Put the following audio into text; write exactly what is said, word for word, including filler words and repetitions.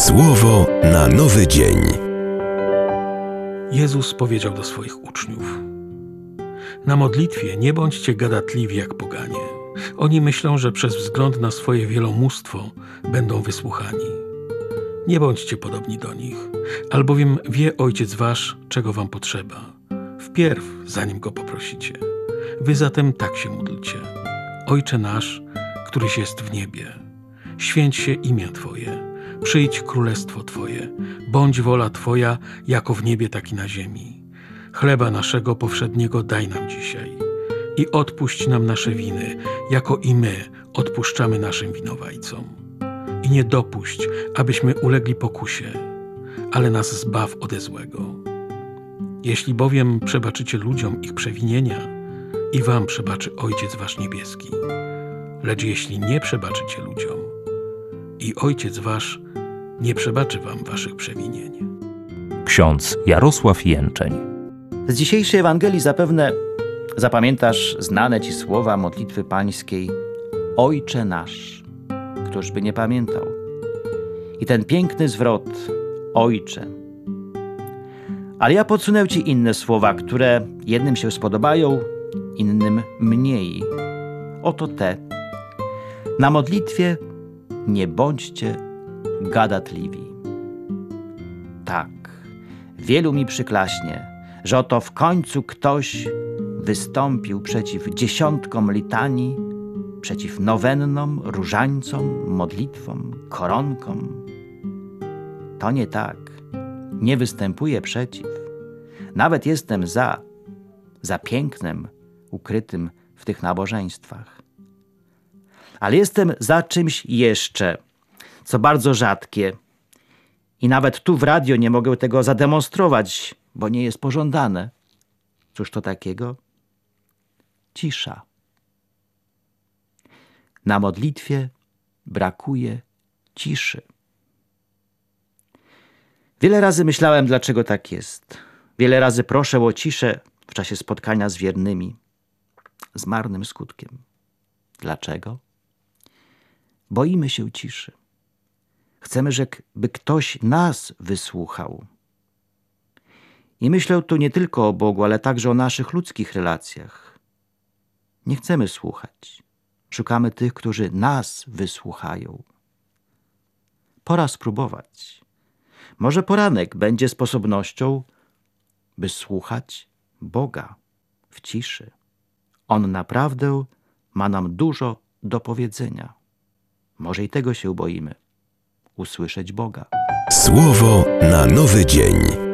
Słowo na nowy dzień. Jezus powiedział do swoich uczniów: na modlitwie nie bądźcie gadatliwi jak poganie. Oni myślą, że przez wzgląd na swoje wielomóstwo będą wysłuchani. Nie bądźcie podobni do nich, albowiem wie Ojciec wasz, czego wam potrzeba, wpierw, zanim go poprosicie. Wy zatem tak się módlcie: Ojcze nasz, któryś jest w niebie, święć się imię Twoje, przyjdź królestwo Twoje, bądź wola Twoja, jako w niebie, tak i na ziemi. Chleba naszego powszedniego daj nam dzisiaj i odpuść nam nasze winy, jako i my odpuszczamy naszym winowajcom. I nie dopuść, abyśmy ulegli pokusie, ale nas zbaw ode złego. Jeśli bowiem przebaczycie ludziom ich przewinienia, i wam przebaczy Ojciec wasz niebieski. Lecz jeśli nie przebaczycie ludziom, i Ojciec wasz nie przebaczy wam waszych przewinień. Ksiądz Jarosław Jęczeń. Z dzisiejszej Ewangelii zapewne zapamiętasz znane ci słowa modlitwy pańskiej: Ojcze nasz. Któż by nie pamiętał? I ten piękny zwrot: Ojcze. Ale ja podsunę ci inne słowa, które jednym się spodobają, innym mniej. Oto te: na modlitwie nie bądźcie gadatliwi. Tak, wielu mi przyklaśnie, że oto w końcu ktoś wystąpił przeciw dziesiątkom litanii, przeciw nowennom, różańcom, modlitwom, koronkom. To nie tak. Nie występuję przeciw. Nawet jestem za, za pięknem ukrytym w tych nabożeństwach. Ale jestem za czymś jeszcze, co bardzo rzadkie. I nawet tu w radio nie mogę tego zademonstrować, bo nie jest pożądane. Cóż to takiego? Cisza. Na modlitwie brakuje ciszy. Wiele razy myślałem, dlaczego tak jest. Wiele razy proszę o ciszę w czasie spotkania z wiernymi. Z marnym skutkiem. Dlaczego? Boimy się ciszy. Chcemy, żeby ktoś nas wysłuchał. I myślę tu nie tylko o Bogu, ale także o naszych ludzkich relacjach. Nie chcemy słuchać. Szukamy tych, którzy nas wysłuchają. Pora spróbować. Może poranek będzie sposobnością, by słuchać Boga w ciszy. On naprawdę ma nam dużo do powiedzenia. Może i tego się boimy. Usłyszeć Boga. Słowo na nowy dzień.